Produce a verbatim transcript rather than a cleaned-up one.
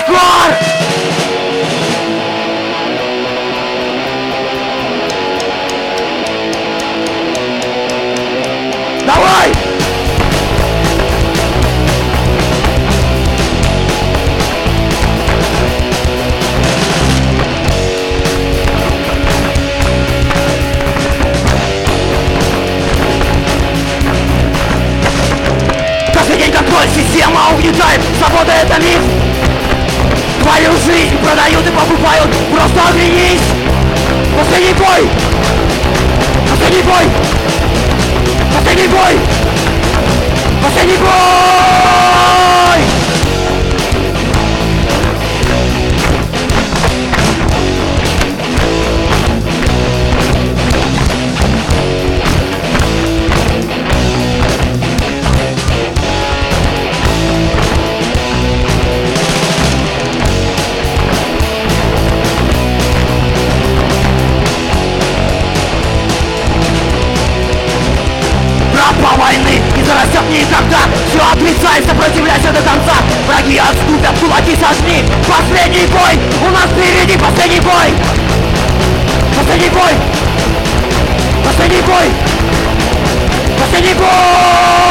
Хардкор! Давай! Каждый день контроль, система угнетает, свобода это миф. Твою жизнь продают и покупают, просто оглянись. Последний бой! Последний бой! Последний бой! Последний бой! Тропа войны не зарастет никогда. Все отрицай, сопротивляйся до конца. Враги отступят, кулаки сожми. Последний бой, у нас впереди последний бой. Последний бой. Последний бой. Последний бой.